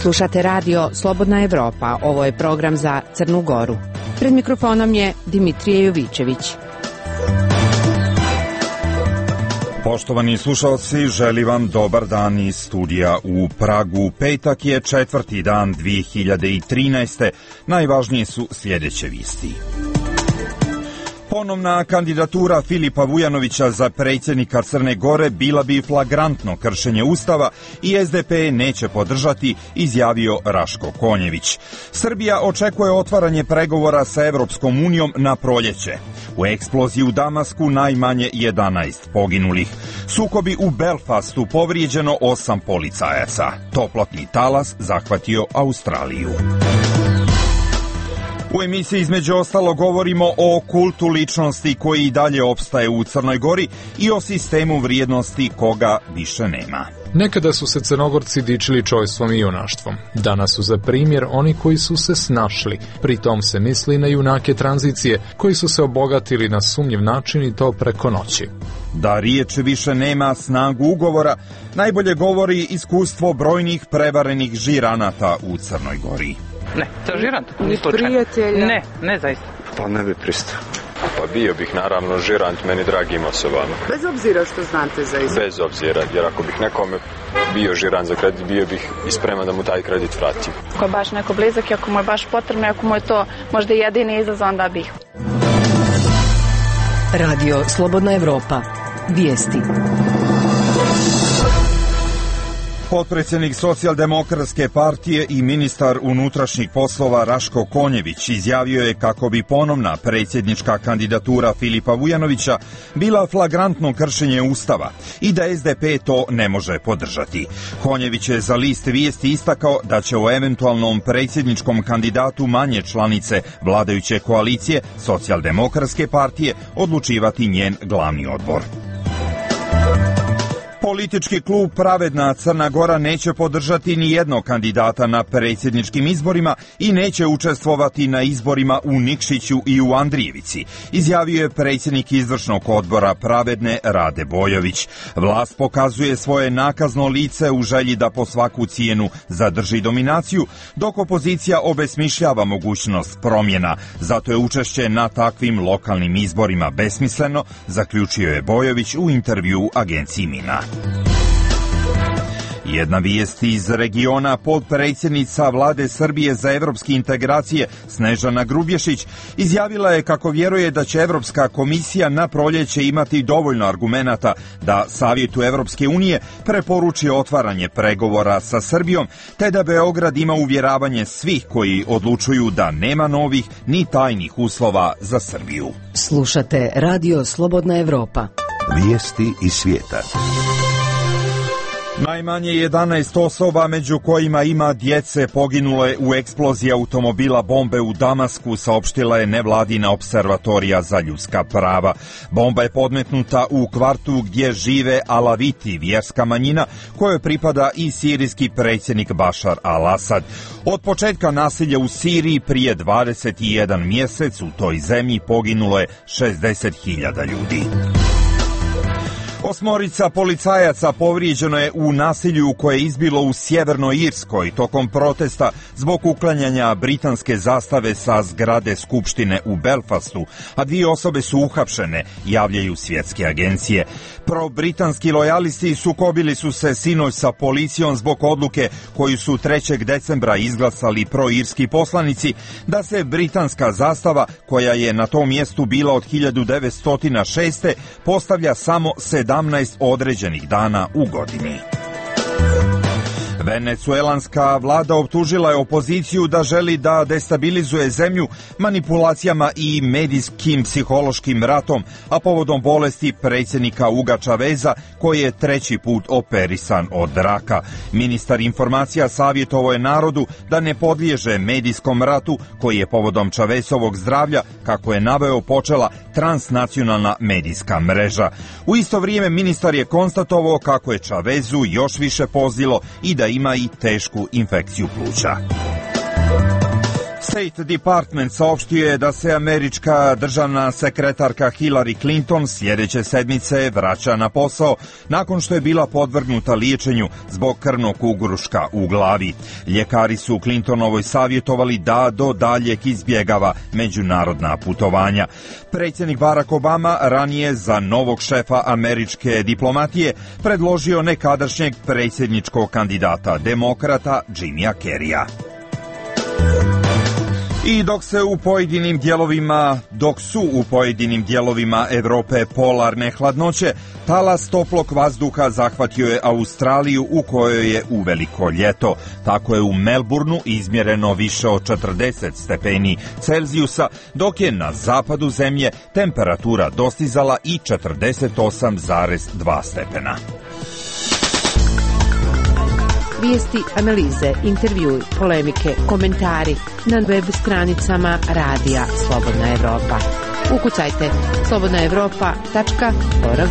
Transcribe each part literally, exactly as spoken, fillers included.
Slušate radio Slobodna Evropa, ovo je program za Crnu Goru. Pred mikrofonom je Dimitrije Jovićević. Poštovani slušalci, želim vam dobar dan iz studija u Pragu. Petak je četvrti dan dvije hiljade trinaeste. Najvažnije su sljedeće vijesti. Ponovna kandidatura Filipa Vujanovića za predsjednika Crne Gore bila bi flagrantno kršenje Ustava i S D P neće podržati, izjavio Raško Konjević. Srbija očekuje otvaranje pregovora sa Evropskom unijom na proljeće. U eksploziji u Damasku najmanje jedanaest poginulih. Sukobi u Belfastu, povrijeđeno osam policajaca. Toplotni talas zahvatio Australiju. U emisiji između ostalo govorimo o kultu ličnosti koji i dalje opstaje u Crnoj Gori i o sistemu vrijednosti koga više nema. Nekada su se Crnogorci dičili čojstvom i junaštvom. Danas su za primjer oni koji su se snašli. Pri tom se misli na junake tranzicije koji su se obogatili na sumnjiv način i to preko noći. Da riječ više nema snagu ugovora, najbolje govori iskustvo brojnih prevarenih žiranata u Crnoj Gori. Ne, to je žirant. Ni prijatelja? Ne, ne zaista. Pa ne bi pristao. Pa bio bih naravno žirant meni dragim osobama. Bez obzira što znate za izgled? Bez obzira, jer ako bih nekome bio žirant za kredit, bio bih i spreman da mu taj kredit vratim. Ako je baš neko blizak i ako mu je baš potrebno, ako mu je to možda jedini izlaz, onda bih. Radio Slobodna Evropa. Vijesti. Potpredsjednik Socijaldemokratske partije i ministar unutrašnjih poslova Raško Konjević izjavio je kako bi ponovna predsjednička kandidatura Filipa Vujanovića bila flagrantno kršenje Ustava i da S D P to ne može podržati. Konjević je za list vijesti istakao da će o eventualnom predsjedničkom kandidatu manje članice vladajuće koalicije Socijaldemokratske partije odlučivati njen glavni odbor. Politički klub Pravedna Crna Gora neće podržati ni jednog kandidata na predsjedničkim izborima i neće učestvovati na izborima u Nikšiću i u Andrijevici, izjavio je predsjednik izvršnog odbora Pravedne Rade Bojović. Vlast pokazuje svoje nakazno lice u želji da po svaku cijenu zadrži dominaciju, dok opozicija obesmišljava mogućnost promjena. Zato je učešće na takvim lokalnim izborima besmisleno, zaključio je Bojović u intervjuu agenciji Mina. Jedna vijest iz regiona, potpredsjednica Vlade Srbije za evropske integracije Snežana Grubješić izjavila je kako vjeruje da će Evropska komisija na proljeće imati dovoljno argumenata da Savjetu Evropske unije preporuči otvaranje pregovora sa Srbijom, te da Beograd ima uvjeravanje svih koji odlučuju da nema novih ni tajnih uslova za Srbiju. Slušate Radio Slobodna Evropa. Vijesti iz svijeta. Najmanje jedanaest osoba, među kojima ima djece, poginule u eksploziji automobila bombe u Damasku, saopštila je nevladina observatorija za ljudska prava. Bomba je podmetnuta u kvartu gdje žive Alaviti, vjerska manjina, kojoj pripada i sirijski predsjednik Bašar al-Asad. Od početka nasilja u Siriji prije dvadeset jedan mjesec u toj zemlji poginulo je šezdeset hiljada ljudi. Osmorica policajaca povrijeđeno je u nasilju koje je izbilo u Sjevernoj Irskoj tokom protesta zbog uklanjanja britanske zastave sa zgrade Skupštine u Belfastu, a dvije osobe su uhapšene, javljaju svjetske agencije. Pro-britanski lojalisti sukobili su se sinoć sa policijom zbog odluke koju su trećeg decembra izglasali pro-irski poslanici da se britanska zastava, koja je na tom mjestu bila od hiljadu devetsto šeste. postavlja samo sedamnaest određenih dana u godini. Venecuelanska vlada optužila je opoziciju da želi da destabilizuje zemlju manipulacijama i medijskim psihološkim ratom, a povodom bolesti predsjednika Huga Chaveza, koji je treći put operisan od raka. Ministar informacija savjetovao je narodu da ne podliježe medijskom ratu, koji je povodom Chavezovog zdravlja, kako je naveo, počela transnacionalna medijska mreža. U isto vrijeme ministar je konstatovao kako je Chavezu još više pozlilo i da ima i tešku infekciju pluća. State Department saopštio je da se američka državna sekretarka Hillary Clinton sljedeće sedmice vraća na posao nakon što je bila podvrgnuta liječenju zbog krvnog ugruška u glavi. Ljekari su Clintonovoj savjetovali da do daljeg izbjegava međunarodna putovanja. Predsjednik Barack Obama ranije za novog šefa američke diplomatije predložio nekadašnjeg predsjedničkog kandidata demokrata Jimmya Carreya. I dok se u pojedinim dijelovima, dok su u pojedinim dijelovima Europe polarne hladnoće, talas toplog vazduha zahvatio je Australiju u kojoj je uveliko ljeto. Tako je u Melbourneu izmjereno više od četrdeset stepeni Celzijusa, dok je na zapadu zemlje temperatura dostizala i četrdeset osam zarez dva stepena. Vijesti, analize, intervjui, polemike, komentari na web stranicama Radija Slobodna Evropa. Ukucajte slobodna evropa tačka org.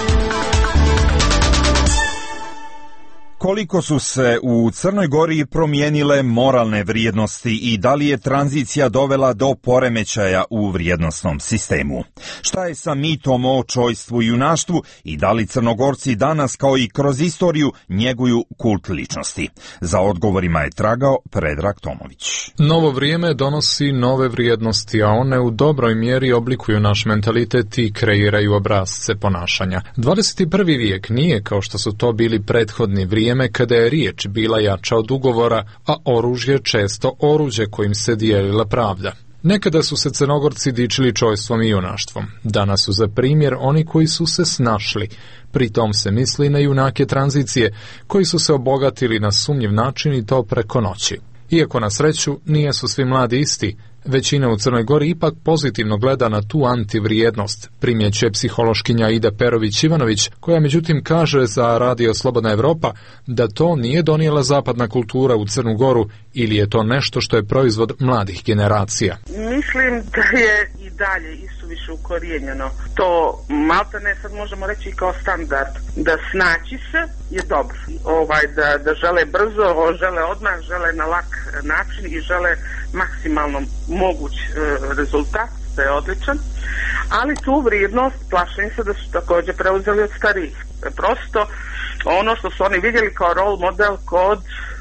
Koliko su se u Crnoj Gori promijenile moralne vrijednosti i da li je tranzicija dovela do poremećaja u vrijednosnom sistemu? Šta je sa mitom o čojstvu i junaštvu i da li Crnogorci danas kao i kroz istoriju njeguju kult ličnosti? Za odgovorima je tragao Predrag Tomović. Novo vrijeme donosi nove vrijednosti, a one u dobroj mjeri oblikuju naš mentalitet i kreiraju obrasce ponašanja. dvadeset prvi vijek nije kao što su to bili prethodni vrijeme kada je riječ bila jača od ugovora, a oružje često oruđe kojim se dijelila pravda. Nekada su se Crnogorci dičili čojstvom i junaštvom. Danas su za primjer oni koji su se snašli. Pri tom se misli na junake tranzicije, koji su se obogatili na sumnjiv način i to preko noći. Iako na sreću nijesu svi mladi isti, većina u Crnoj Gori ipak pozitivno gleda na tu antivrijednost, primjećuje psihološkinja Ida Perović-Ivanović, koja međutim kaže za Radio Slobodna Evropa da to nije donijela zapadna kultura u Crnu Goru ili je to nešto što je proizvod mladih generacija. Mislim da je i dalje isuviše ukorijenjeno. To maltene sad možemo reći kao standard, da snaći se je dobro. Ovaj, da, da žele brzo, žele odmah, žele na lak način i žele maksimalno moguć e, rezultat, to je odličan, ali tu vrijednost plašim se da su također preuzeli od starijih. Prosto ono što su oni vidjeli kao role model kod e,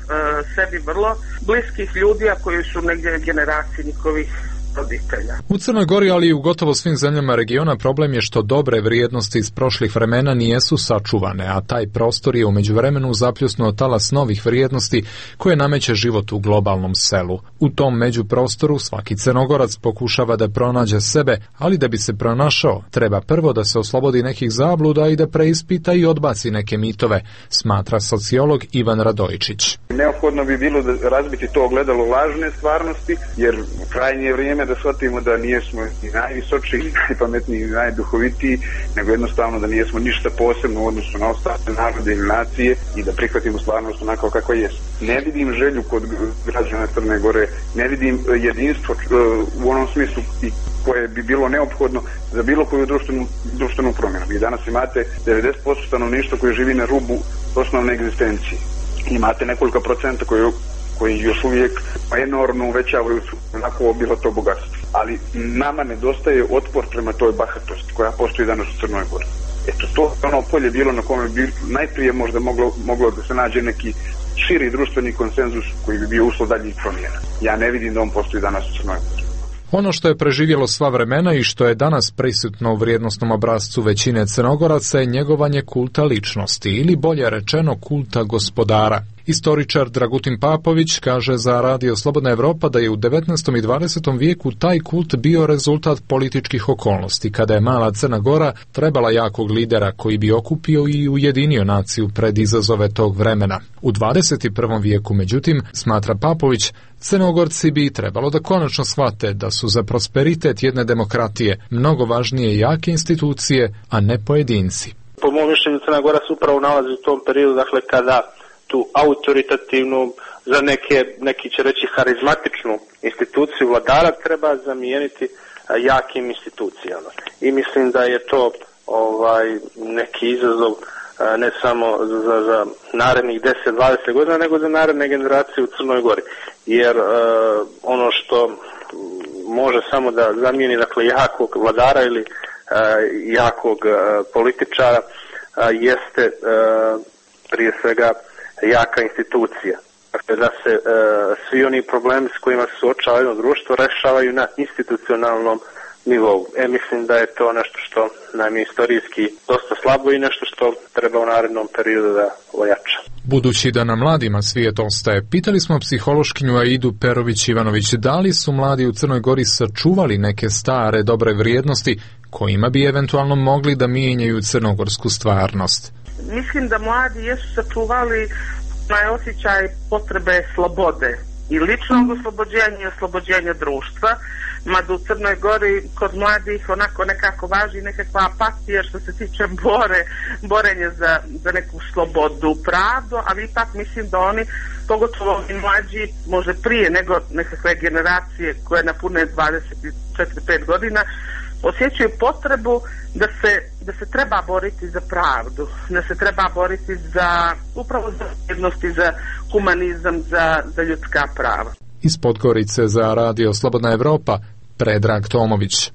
sebi vrlo bliskih ljudi, a koji su negdje generaciji njihovih roditelja. U Crnoj Gori, ali i u gotovo svim zemljama regiona, problem je što dobre vrijednosti iz prošlih vremena nijesu sačuvane, a taj prostor je u međuvremenu zapljusnuo talas novih vrijednosti koje nameće život u globalnom selu. U tom međuprostoru svaki Crnogorac pokušava da pronađe sebe, ali da bi se pronašao, treba prvo da se oslobodi nekih zabluda i da preispita i odbaci neke mitove, smatra sociolog Ivan Radojičić. Neophodno bi bilo da razbiti to ogledalo lažne stvarnosti, jer krajnje je vrijeme da shvatimo da nijesmo ni najvisočiji, ni najpametniji, ni najduhovitiji, nego jednostavno da nijesmo ništa posebno u odnosu na ostale narode ili nacije i da prihvatimo stvarnost onako kako je. Ne vidim želju kod građana Crne Gore, ne vidim jedinstvo u onom smislu koje bi bilo neophodno za bilo koju društvenu, društvenu promjenu. Vi danas imate devedeset posto stanovništva koji živi na rubu osnovne egzistencije. Imate nekoliko procenta koji koji još uvijek enormno uvećavaju onako bilo to bogatstvo. Ali nama nedostaje otpor prema toj bahatosti koja postoji danas u Crnoj Gori. Eto, to je ono polje bilo na kome bi najprije možda moglo, moglo da se nađe neki širi društveni konsenzus koji bi bio uslov daljih promjena. Ja ne vidim da on postoji danas u Crnoj Gori. Ono što je preživjelo sva vremena i što je danas prisutno u vrijednosnom obrascu većine Crnogoraca je njegovanje kulta ličnosti ili bolje rečeno kulta gospodara. Istoričar Dragutin Papović kaže za Radio Slobodna Evropa da je u devetnaestom i dvadesetom vijeku taj kult bio rezultat političkih okolnosti, kada je mala Crna Gora trebala jakog lidera koji bi okupio i ujedinio naciju pred izazove tog vremena. U dvadeset prvom vijeku, međutim, smatra Papović, Crnogorci bi trebalo da konačno shvate da su za prosperitet jedne demokratije mnogo važnije jake institucije, a ne pojedinci. Po mom mišljenju Crna Gora se upravo nalazi u tom periodu, dakle kada tu autoritativnu, za neke, neki će reći harizmatičnu instituciju vladara treba zamijeniti jakim institucijama. I mislim da je to ovaj neki izazov ne samo za, za narednih deset do dvadeset godina, nego za naredne generacije u Crnoj Gori. jer uh, ono što može samo da zamijeni dakle jakog vladara ili uh, jakog uh, političara uh, jeste uh, prije svega jaka institucija. Dakle, da se uh, svi oni problemi s kojima se suočava jedno društvo rešavaju na institucionalnom nivou. E, mislim da je to nešto što nam je istorijski dosta slabo i nešto što treba u narednom periodu da ojača. Budući da na mladima svijet ostaje, pitali smo psihološkinju Aidu Perović-Ivanović da li su mladi u Crnoj Gori sačuvali neke stare dobre vrijednosti kojima bi eventualno mogli da mijenjaju crnogorsku stvarnost. Mislim da mladi jesu sačuvali taj osjećaj potrebe slobode i ličnog oslobođenja i oslobođenja društva, mada u Crnoj Gori kod mladih onako nekako važi nekakva apatija što se tiče bore, borenja za, za neku slobodu, pravdu, ali ipak mislim da oni, pogotovo i mlađi, može prije nego nekakve generacije koje napune dvadeset četiri pet godina, osjećaju potrebu da se, da se treba boriti za pravdu, da se treba boriti za upravo za vrijednosti, za humanizam, za, za ljudska prava. Iz Podgorice za Radio Slobodna Evropa, Predrag Tomović.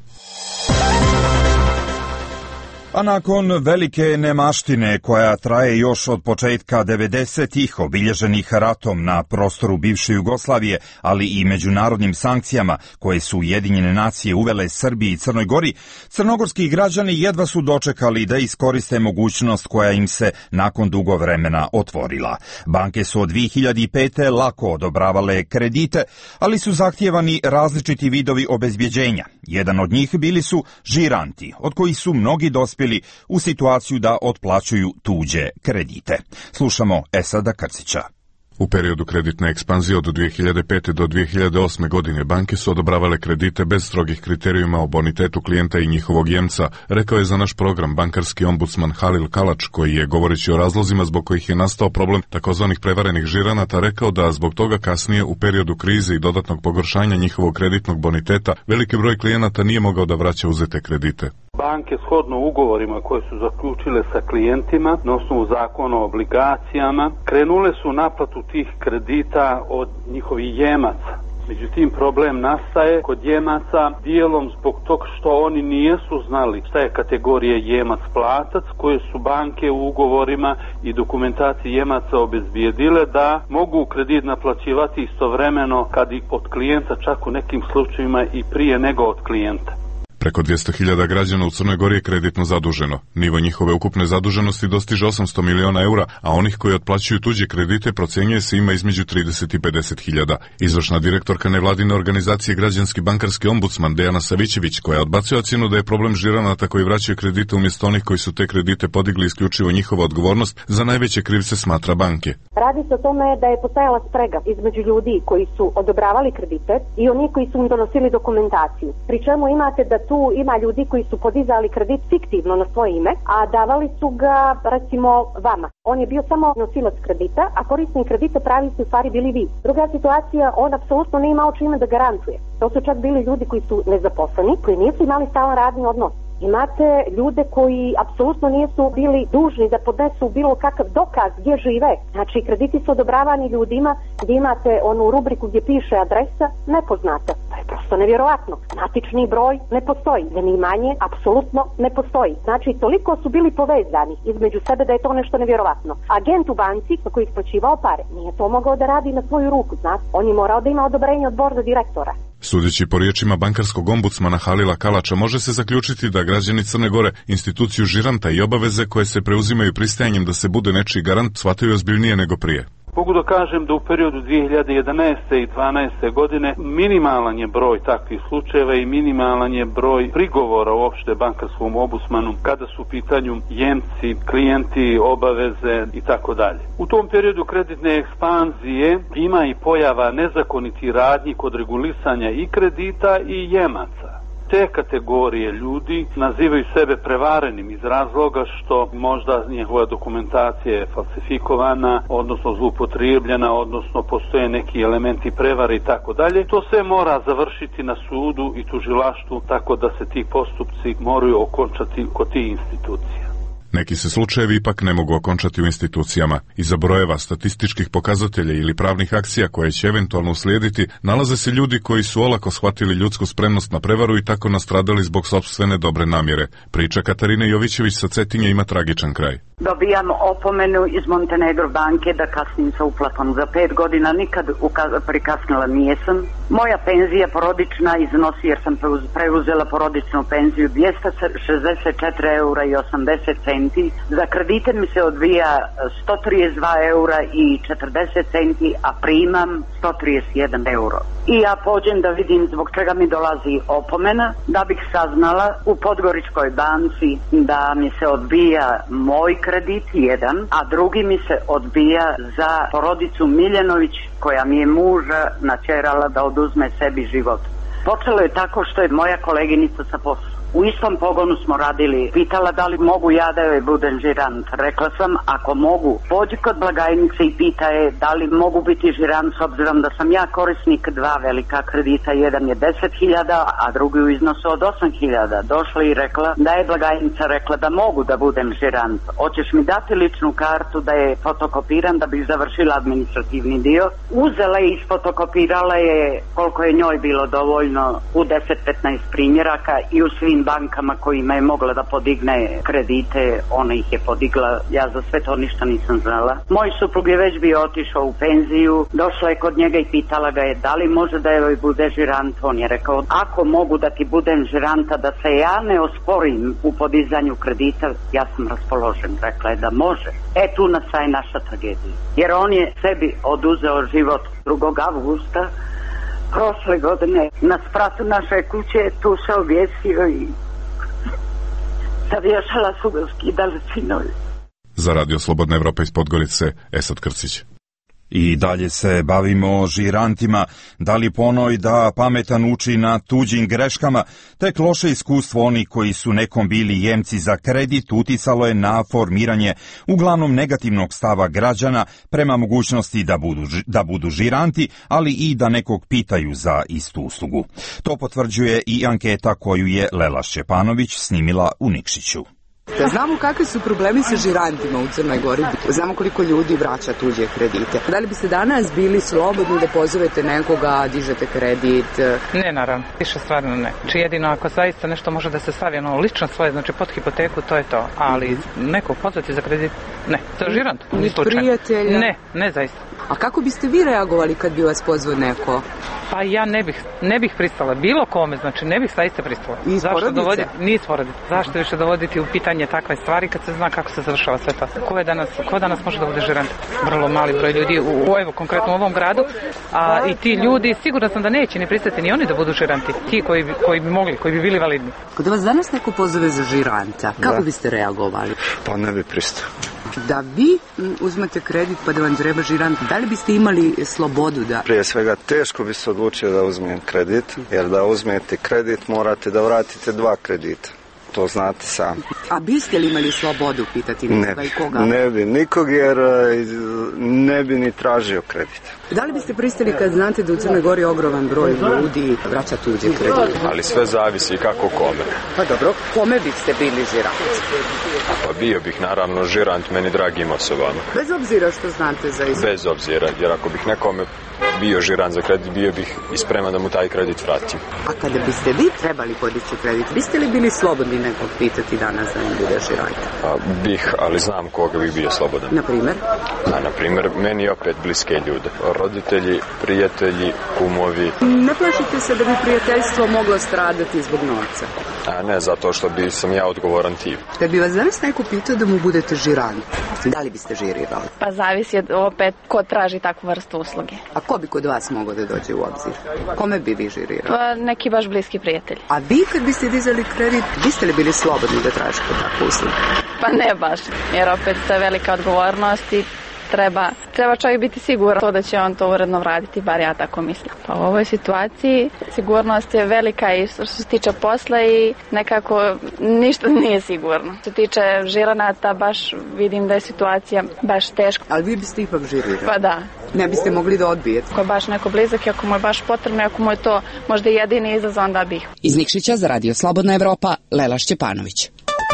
A nakon velike nemaštine koja traje još od početka devedesetih, obilježenih ratom na prostoru bivše Jugoslavije, ali i međunarodnim sankcijama koje su Ujedinjene nacije uvele Srbiji i Crnoj Gori, crnogorski građani jedva su dočekali da iskoriste mogućnost koja im se nakon dugo vremena otvorila. Banke su od dvije hiljade pete. lako odobravale kredite, ali su zahtijevani različiti vidovi obezbjeđenja. Jedan od njih bili su žiranti, od kojih su mnogi dospjeli u situaciju da otplaćuju tuđe kredite. Slušamo Esada Krcića. U periodu kreditne ekspanzije od dvije hiljade pete. do dvije hiljade osme. godine banke su odobravale kredite bez strogih kriterijuma o bonitetu klijenta i njihovog jemca, rekao je za naš program bankarski ombudsman Halil Kalač, koji je, govoreći o razlozima zbog kojih je nastao problem takozvanih prevarenih žiranata, rekao da zbog toga kasnije u periodu krize i dodatnog pogoršanja njihovog kreditnog boniteta veliki broj klijenata nije mogao da vraća uzete kredite. Banke shodno ugovorima koje su zaključile sa klijentima na osnovu zakona o obligacijama krenule su naplatu tih kredita od njihovih jemaca. Međutim, problem nastaje kod jemaca dijelom zbog tog što oni nijesu znali šta je kategorija jemac-platac koje su banke u ugovorima i dokumentaciji jemaca obezbijedile da mogu kredit naplaćivati istovremeno kad i od klijenta, čak u nekim slučajevima i prije nego od klijenta. Preko dvjesto hiljada građana u Crnoj Gori je kreditno zaduženo. Nivo njihove ukupne zaduženosti dostiže osamsto miliona eura, a onih koji otplaćuju tuđe kredite procjenjuje se ima između trideset i pedeset hiljada. Izvršna direktorka nevladine organizacije Građanski bankarski ombudsman Dejana Savićević, koja odbacuje ocjenu da je problem žiranata koji vraćaju kredite umjesto onih koji su te kredite podigli isključivo njihova odgovornost, za najveće krivce smatra banke. Radi se o tome da je postojala sprega između ljudi koji su odobravali kredite i oni koji su im donosili dokumentaciju. Pri čemu imate da tu ima ljudi koji su podizali kredit fiktivno na svoje ime, a davali su ga recimo vama. On je bio samo nosilac kredita, a korisnik kredita pravi su u stvari bili vi. Druga situacija, on apsolutno nije imao čime da garantuje. To su čak bili ljudi koji su nezaposleni, koji nisu imali stalan radni odnos. Imate ljude koji apsolutno nisu bili dužni da podnesu bilo kakav dokaz gdje žive. Znači, krediti su odobravani ljudima gdje imate onu rubriku gdje piše adresa nepoznata. To je prosto nevjerovatno. Matični broj ne postoji. Zanimanje apsolutno ne postoji. Znači, toliko su bili povezani između sebe da je to nešto nevjerovatno. Agent u banci koji je isplaćivao pare nije to mogao da radi na svoju ruku. Znači, on je morao da ima odobrenje od borda direktora. Sudeći po riječima bankarskog ombudsmana Halila Kalača, može se zaključiti da građani Crne Gore instituciju žiranta i obaveze koje se preuzimaju pristajanjem da se bude nečiji garant shvataju ozbiljnije nego prije. Mogu da kažem da u periodu dvije hiljade jedanaeste. i dvanaeste. godine minimalan je broj takvih slučajeva i minimalan je broj prigovora uopšte bankarskom ombudsmanu kada su u pitanju jemci, klijenti, obaveze i tako dalje. U tom periodu kreditne ekspanzije ima i pojava nezakonitih radnji kod regulisanja i kredita i jemaca. Te kategorije ljudi nazivaju sebe prevarenim iz razloga što možda njihova dokumentacija je falsifikovana, odnosno zloupotrijebljena, odnosno postoje neki elementi prevare i tako dalje. To sve mora završiti na sudu i tužilaštvu, tako da se ti postupci moraju okončati kod tih institucija. Neki se slučajevi ipak ne mogu okončati u institucijama. Iza brojeva, statističkih pokazatelja ili pravnih akcija koje će eventualno uslijediti, nalaze se ljudi koji su olako shvatili ljudsku spremnost na prevaru i tako nastradali zbog sopstvene dobre namjere. Priča Katarine Jovićević sa Cetinje ima tragičan kraj. Dobijam opomenu iz Montenegro banke da kasnim sa uplatom. Za pet godina nikad prikasnila nijesam. Moja penzija porodična iznosi, jer sam preuzela porodičnu penziju, dvjesto šezdeset četiri eura i osamdeset centi. Za kredite mi se odvija sto trideset dva eura i četrdeset centi, a primam sto trideset jedan euro. I ja pođem da vidim zbog čega mi dolazi opomena, da bih saznala u Podgoričkoj banci da mi se odbija moj kredit jedan, a drugi mi se odbija za porodicu Miljanović koja mi je muža načerala da oduzme sebi život. Počelo je tako što je moja koleginica sa posla. U istom pogonu smo radili, pitala da li mogu ja da joj budem žirant. Rekla sam, ako mogu, pođi kod blagajnice i pita je da li mogu biti žirant s obzirom da sam ja korisnik dva velika kredita. Jedan je deset hiljada, a drugi u iznosu od osam hiljada. Došla i rekla da je blagajnica rekla da mogu da budem žirant. Hoćeš mi dati ličnu kartu da je fotokopiram da bih završila administrativni dio. Uzela je i isfotokopirala je koliko je njoj bilo dovoljno u deset do petnaest primjeraka i u svim bankama kojima je mogla da podigne kredite, ona ih je podigla, ja za sve to ništa nisam znala. Moj suprug je već bio otišao u penziju, došla je kod njega i pitala ga je da li može da joj bude žirant. On je rekao, ako mogu da ti budem žiranta, da se ja ne osporim u podizanju kredita, ja sam raspoložen. Rekla je da može. E tu nastaje naša tragedija. Jer on je sebi oduzeo život drugog avgusta prošle godine na spratu naše kuće, tu se objesio i zavješala su ga skidali sinovi. Za Radio Slobodna Evropa iz Podgorice, Esad Krcić. I dalje se bavimo žirantima, da li po onoj da pametan uči na tuđim greškama, tek loše iskustvo onih koji su nekom bili jemci za kredit uticalo je na formiranje uglavnom negativnog stava građana prema mogućnosti da budu, da budu žiranti, ali i da nekog pitaju za istu uslugu. To potvrđuje i anketa koju je Lela Šćepanović snimila u Nikšiću. Da znamo kakvi su problemi sa žirantima u Crnoj Gori, znamo koliko ljudi vraća tuđe kredite. Da li biste danas bili slobodni da pozovete nekoga, dižete kredit? Ne, naravno, više stvarno ne. Či jedino ako zaista nešto može da se stavi ono lično svoje, znači pod hipoteku, to je to. Ali nekog pozvati za kredit, ne. Za žirant, ni prijatelja? Ne, ne zaista. A kako biste vi reagovali kad bi vas pozvao neko? Pa ja ne bih, ne bih pristala, bilo kome, znači ne bih zaista pristala. Iz porodice? Ni iz porodice. Zašto više dovoditi u pitanje takve stvari kad se zna kako se završava sve to? Ko je danas, ko danas može da bude žirant? Vrlo mali broj ljudi, u, evo konkretno u ovom gradu, a i ti ljudi, sigurno sam da neće ni pristati ni oni da budu žiranti, ti koji bi, koji bi mogli, koji bi bili validni. Kad vas danas neko pozove za žiranta, kako da. biste reagovali? Pa ne bi pristao. Da vi uzmete kredit pa da vam treba žirant, da li biste imali slobodu da... Prije svega teško bi se odlučio da uzmem kredit, jer da uzmete kredit morate da vratite dva kredita. To znate sami. A biste li imali slobodu pitati nekoga i koga? Ne bi nikog, jer ne bi ni tražio kredit. Da li biste pristali kad znate da u Crnoj Gori ogroman broj ljudi vraća tuđe kredite? Ali sve zavisi kako kome. Pa dobro, kome biste bili žirant? Pa bio bih naravno žirant meni dragim osobama. Bez obzira što znate za isto? Bez obzira, jer ako bih nekome bio žirant za kredit, bio bih i spreman da mu taj kredit vratim. A kada biste vi trebali podići kredit, biste li bili slobodni nekog pitati danas da ne bude žirant? Pa bih, ali znam koga bi bio slobodan. Na primjer? A na primjer, meni opet bliske ljude. Roditelji, prijatelji, kumovi. Ne plašite se da bi prijateljstvo moglo stradati zbog novca? A ne, zato što bi sam ja odgovoran tip. Kad bi vas danas neko pitao da mu budete žirant, da li biste žirirali? Pa zavisi opet ko traži takvu vrstu usluge. A ko bi kod vas mogao da dođe u obzir? Kome bi vi žirirali? Pa neki baš bliski prijatelji. A vi kad biste dizali kredit, biste li bili slobodni da tražite takvu uslugu? Pa ne baš, jer opet to je velika odgovornost i treba, treba čovjek biti siguran to da će on to uredno vratiti, bar ja tako mislim. Pa u ovoj situaciji sigurnost je velika i što se tiče posla i nekako ništa nije sigurno. Što se tiče žiranata, baš vidim da je situacija baš teška. Ali vi biste ipak žirirali? Pa da. Ne biste mogli da odbijete? Ako je baš neko blizak i ako mu je baš potrebno, ako mu je to možda jedini izazov, onda bih. Iz Nikšića za Radio Slobodna Evropa, Lela Šćepanović.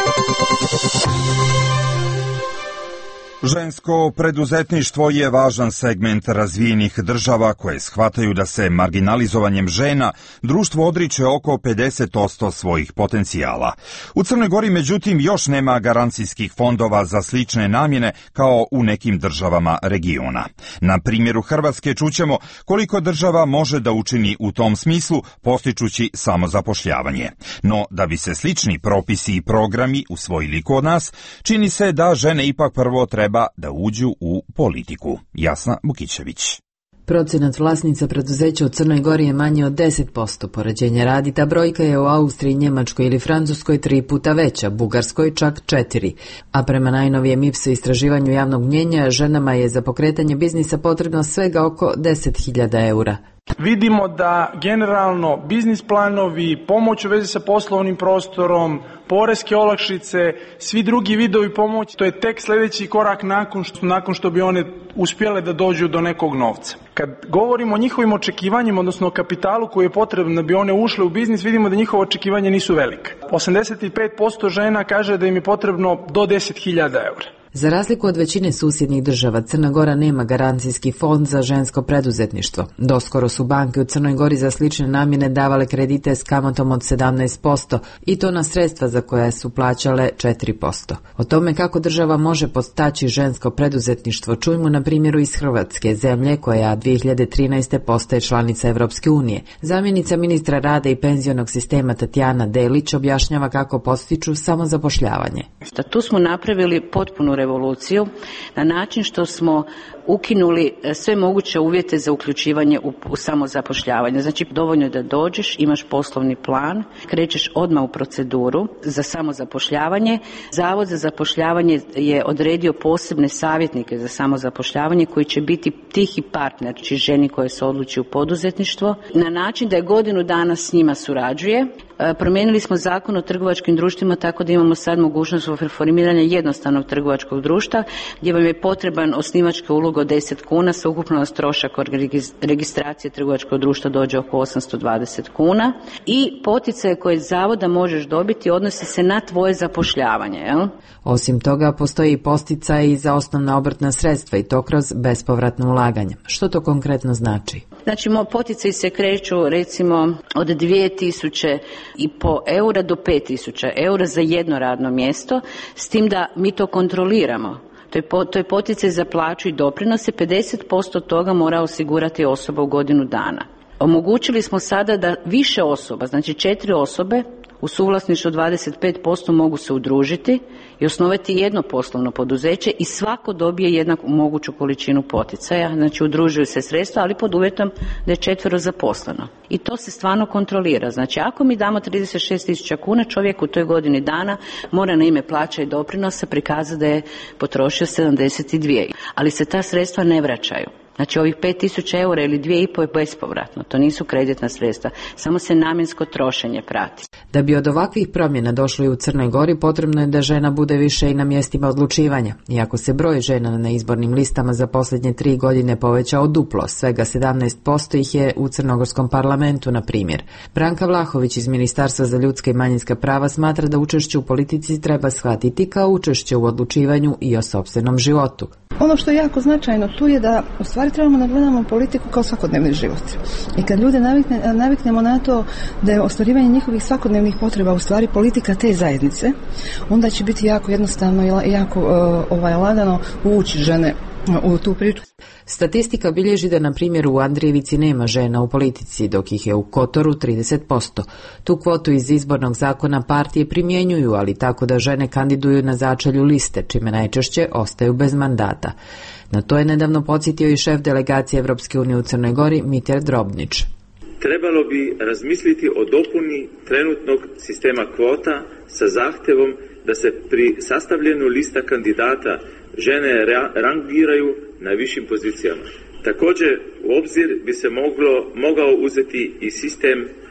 Žensko preduzetništvo je važan segment razvijenih država koje shvataju da se marginalizovanjem žena društvo odriče oko pedeset posto svojih potencijala. U Crnoj Gori, međutim, još nema garancijskih fondova za slične namjene kao u nekim državama regiona. Na primjeru Hrvatske čućemo koliko država može da učini u tom smislu postičući samozapošljavanje. No, da bi se slični propisi i programi usvojili kod nas, čini se da žene ipak prvo treba da uđu u politiku. Jasna Bukićević. Procenat vlasnica preduzeća u Crnoj Gori je manje od deset posto. Poređenja radi, ta brojka je u Austriji, Njemačkoj ili Francuskoj tri puta veća, Bugarskoj čak četiri. A prema najnovijem I P S O istraživanju javnog mnjenja, ženama je za pokretanje biznisa potrebno svega oko deset hiljada eura. Vidimo da generalno biznis planovi, pomoć u vezi sa poslovnim prostorom, poreske olakšice, svi drugi vidovi pomoći, to je tek sljedeći korak nakon što, nakon što bi one uspjele da dođu do nekog novca. Kad govorimo o njihovim očekivanjima, odnosno o kapitalu koji je potrebno da bi one ušle u biznis, vidimo da njihova očekivanja nisu velika. osamdeset pet posto žena kaže da im je potrebno do deset hiljada eura. Za razliku od većine susjednih država, Crna Gora nema garancijski fond za žensko preduzetništvo. Doskoro su banke u Crnoj Gori za slične namjene davale kredite s kamatom od sedamnaest posto i to na sredstva za koje su plaćale četiri posto. O tome kako država može podstaći žensko preduzetništvo čujmo na primjeru iz Hrvatske, zemlje koja dvije hiljade trinaeste. postaje članica Evropske unije. Zamjenica ministra rada i penzionog sistema Tatjana Delić objašnjava kako podstiču samozapošljavanje. Tu smo napravili potpunu revoluciju na način što smo ukinuli sve moguće uvjete za uključivanje u, u samozapošljavanje. Znači, dovoljno je da dođeš, imaš poslovni plan, krećeš odmah u proceduru za samozapošljavanje. Zavod za zapošljavanje je odredio posebne savjetnike za samozapošljavanje koji će biti tihi partner, či ženi koje se odluči u poduzetništvo, na način da je godinu dana s njima surađuje. Promijenili smo zakon o trgovačkim društvima tako da imamo sad mogućnost formiranja jednostavnog trgovačkog društva gdje vam je potreban osnivački ulog od deset kuna, sa ukupno nas trošak od registracije trgovačkog društva dođe oko osamsto dvadeset kuna i poticaje koje zavoda možeš dobiti odnosi se na tvoje zapošljavanje. Jel? Osim toga, postoji posticaj i za osnovna obrtna sredstva i to kroz bespovratno ulaganje. Što to konkretno znači? Znači, poticaji se kreću recimo od dvije tisuće i po eura do pet tisuća eura za jedno radno mjesto, s tim da mi to kontroliramo. To je, po, to je poticaj za plaću i doprinose, pedeset posto toga mora osigurati osoba u godinu dana. Omogućili smo sada da više osoba, znači četiri osobe u suvlasništvu dvadeset pet posto mogu se udružiti i osnovati jedno poslovno poduzeće i svako dobije jednaku moguću količinu poticaja, znači udružuju se sredstva, ali pod uvjetom da je četvero zaposleno. I to se stvarno kontrolira. Znači, ako mi damo trideset šest tisuća kuna, čovjek u toj godini dana mora na ime plaća i doprinosa prikazati da je potrošio sedamdeset dvije. Ali se ta sredstva ne vraćaju. Znači, ovih pet tisuća eura ili dvije i po je bespovratno. To nisu kreditna sredstva. Samo se namjensko trošenje prati. Da bi od ovakvih promjena došlo i u Crnoj Gori, potrebno je da žena bude više i na mjestima odlučivanja. Iako se broj žena na izbornim listama za posljednje tri godine povećao duplo, svega sedamnaest posto ih je u crnogorskom parlamentu, na primjer. Branka Vlahović iz Ministarstva za ljudska i manjinska prava smatra da učešće u politici treba shvatiti kao učešće u odlučivanju i o sopstvenom životu. Ono što je jako značajno tu je da u stvari trebamo da gledamo politiku kao svakodnevni život. I kad ljude navikne, naviknemo na to da je ostvarivanje njihovih svakodnevnih potreba u stvari politika te zajednice, onda će biti jako jednostavno i jako uh, ovaj, lagano uvući žene u tu priču. Statistika bilježi da, na primjer, u Andrijevici nema žena u politici, dok ih je u Kotoru trideset posto. Tu kvotu iz izbornog zakona partije primjenjuju, ali tako da žene kandiduju na začelju liste, čime najčešće ostaju bez mandata. Na to je nedavno podsjetio i šef delegacije Evropske unije u Crnoj Gori, Mitar Drobnić. Trebalo bi razmisliti o dopuni trenutnog sistema kvota sa zahtjevom da se pri sastavljanju lista kandidata žene rangiraju na višim pozicijama. Također u obzir bi se moglo, mogao uzeti i sistem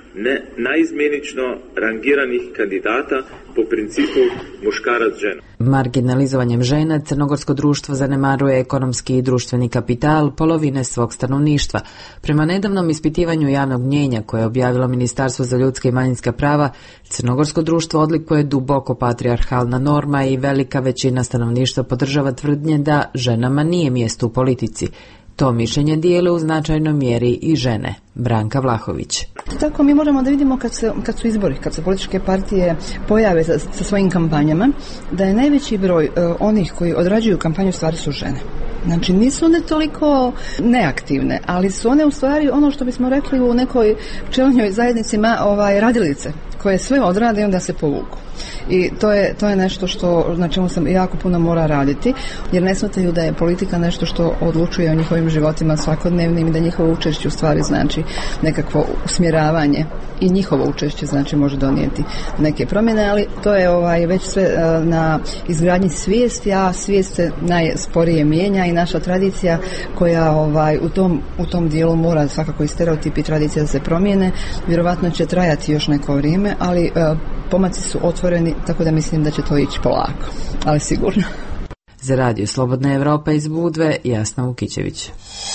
ne naizmjenično rangiranih kandidata po principu muškarac-žena. Marginalizovanjem žena crnogorsko društvo zanemaruje ekonomski i društveni kapital polovine svog stanovništva. Prema nedavnom ispitivanju javnog mnjenja koje je objavilo Ministarstvo za ljudska i manjinska prava, crnogorsko društvo odlikuje duboko patrijarhalna norma i velika većina stanovništva podržava tvrdnje da ženama nije mjesto u politici. To mišljenje dijele u značajnoj mjeri i žene. Branka Vlahović. Tako mi možemo da vidimo kad, se, kad su izbori, kad se političke partije pojave sa, sa svojim kampanjama, da je najveći broj uh, onih koji odrađuju kampanju stvari su žene. Znači nisu one toliko neaktivne, ali su one u stvari ono što bismo rekli u nekoj pčelinjoj zajednici ma, ovaj, radilice, koje sve odrade i onda se povuku. I to je, to je nešto što, na čemu sam jako puno mora raditi, jer ne shvataju da je politika nešto što odlučuje o njihovim životima svakodnevnim i da njihovo učešće u stvari znači nekakvo usmjeravanje i njihovo učešće znači može donijeti neke promjene, ali to je ovaj, već sve uh, na izgradnji svijesti, a svijest se najsporije mijenja i naša tradicija koja ovaj, u, tom, u tom dijelu mora svakako i stereotipi i tradicija da se promijene, vjerovatno će trajati još neko vrijeme, ali uh, pomaci su otvoreni, tako da mislim da će to ići polako, ali sigurno. Za Radio Slobodna Evropa iz Budve, Jasna Vukićević.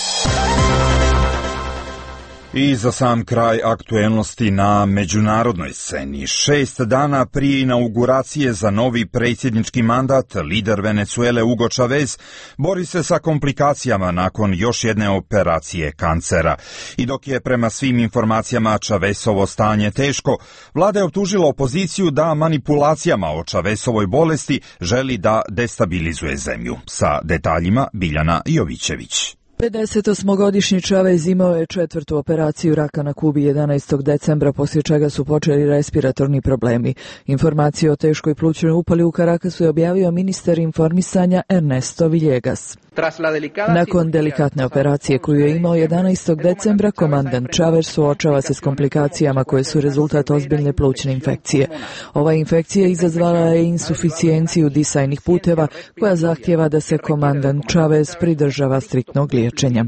I za sam kraj aktuelnosti na međunarodnoj sceni. Šest dana prije inauguracije za novi predsjednički mandat, lider Venezuele Hugo Chavez bori se sa komplikacijama nakon još jedne operacije kancera. I dok je prema svim informacijama Chavezovo stanje teško, vlada je optužila opoziciju da manipulacijama o Chavezovoj bolesti želi da destabilizuje zemlju. Sa detaljima Biljana Jovićević. pedesetosmogodišnji Chavez imao je četvrtu operaciju raka na Kubi jedanaestog decembra, poslije čega su počeli respiratorni problemi. Informacije o teškoj plućnoj upali u Carakasu je objavio ministar informisanja Ernesto Villegas. Nakon delikatne operacije koju je imao jedanaestog decembra, komandant Chavez suočava se s komplikacijama koje su rezultat ozbiljne plućne infekcije. Ova infekcija izazvala je insuficijenciju disajnih puteva koja zahtjeva da se komandant Chavez pridržava striktnog liječenja.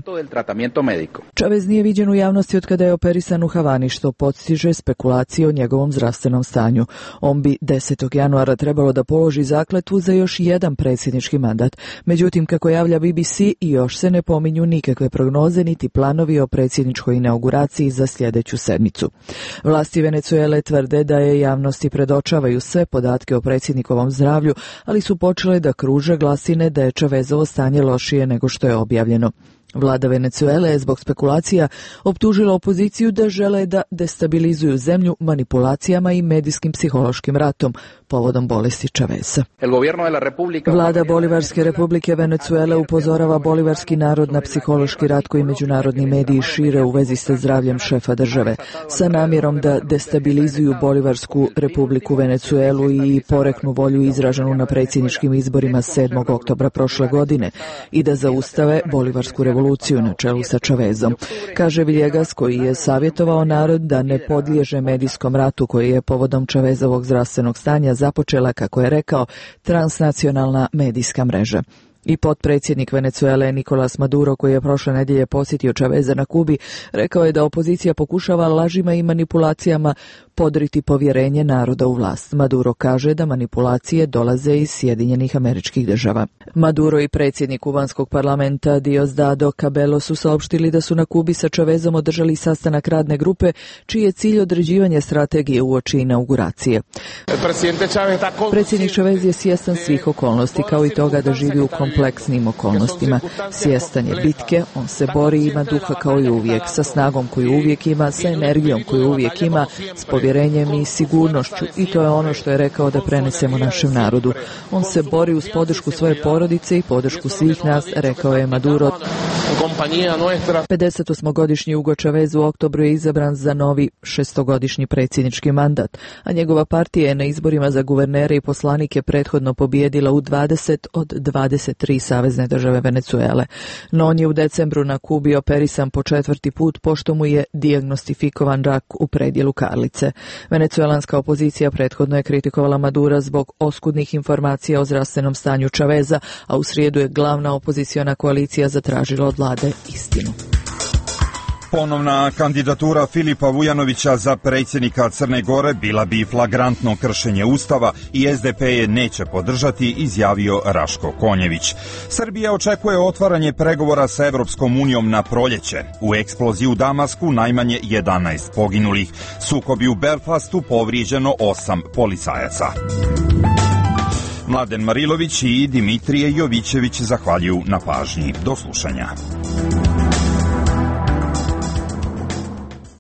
Chavez nije viđen u javnosti od kada je operisan u Havani, što podstiže spekulacije o njegovom zdravstvenom stanju. On bi desetog januara trebalo da položi zakletvu za još jedan predsjednički mandat. Međutim, kako javlja B B C, još se ne pominju nikakve prognoze niti planovi o predsjedničkoj inauguraciji za sljedeću sedmicu. Vlasti Venezuele tvrde da je javnosti predočavaju sve podatke o predsjednikovom zdravlju, ali su počele da kruže glasine da je Chavezovo stanje lošije nego što je objavljeno. Vlada Venezuele je zbog spekulacija optužila opoziciju da žele da destabilizuju zemlju manipulacijama i medijskim psihološkim ratom povodom bolesti Chaveza. Vlada Bolivarske republike Venezuele upozorava bolivarski narod na psihološki rat koji međunarodni mediji šire u vezi sa zdravljem šefa države, sa namjerom da destabilizuju Bolivarsku republiku Venezuelu i poreknu volju izraženu na predsjedničkim izborima sedmog oktobra prošle godine i da zaustave Bolivarsku revoluciju na čelu sa Chavezom, kaže Villegas, koji je savjetovao narod da ne podliježe medijskom ratu koji je povodom Chavezovog zdravstvenog stanja započela, kako je rekao, transnacionalna medijska mreža. I potpredsjednik Venezuele Nicolas Maduro, koji je prošle nedjelje posjetio Chaveza na Kubi, rekao je da opozicija pokušava lažima i manipulacijama podriti povjerenje naroda u vlast. Maduro kaže da manipulacije dolaze iz Sjedinjenih Američkih Država. Maduro i predsjednik kubanskog parlamenta Diosdado Cabello su saopštili da su na Kubi sa Chavezom održali sastanak radne grupe čiji je cilj određivanje strategije uoči inauguracije. Predsjednik Chavez je svjestan svih okolnosti, kao i toga da živi u kompleksnim okolnostima. Svjestan je bitke, on se bori i ima duha kao i uvijek, sa snagom koju uvijek ima, sa energijom koju uvijek ima, s povjerenjem i sigurnošću, i to je ono što je rekao da prenesemo našem narodu. On se bori uz podršku svoje porodice i podršku svih nas, rekao je Maduro. pedesetosmogodišnji Hugo Chavez u oktobru je izabran za novi šestogodišnji predsjednički mandat, a njegova partija je na izborima za guvernere i poslanike prethodno pobijedila u dvadeset od dvadeset tri savezne države Venezuele. No on je u decembru na Kubi operisan po četvrti put pošto mu je dijagnostifikovan rak u predjelu karlice. Venecuelanska opozicija prethodno je kritikovala Madura zbog oskudnih informacija o zdravstvenom stanju Chaveza, a u srijedu je glavna opoziciona koalicija zatražila od vlade istinu. Ponovna kandidatura Filipa Vujanovića za predsjednika Crne Gore bila bi flagrantno kršenje Ustava i S D P je neće podržati, izjavio Raško Konjević. Srbija očekuje otvaranje pregovora sa Evropskom unijom na proljeće. U eksploziji u Damasku najmanje jedanaest poginulih. Sukobi u Belfastu, povrijeđeno osam policajaca. Mladen Marilović i Dimitrije Jovićević zahvaljuju na pažnji. Do slušanja.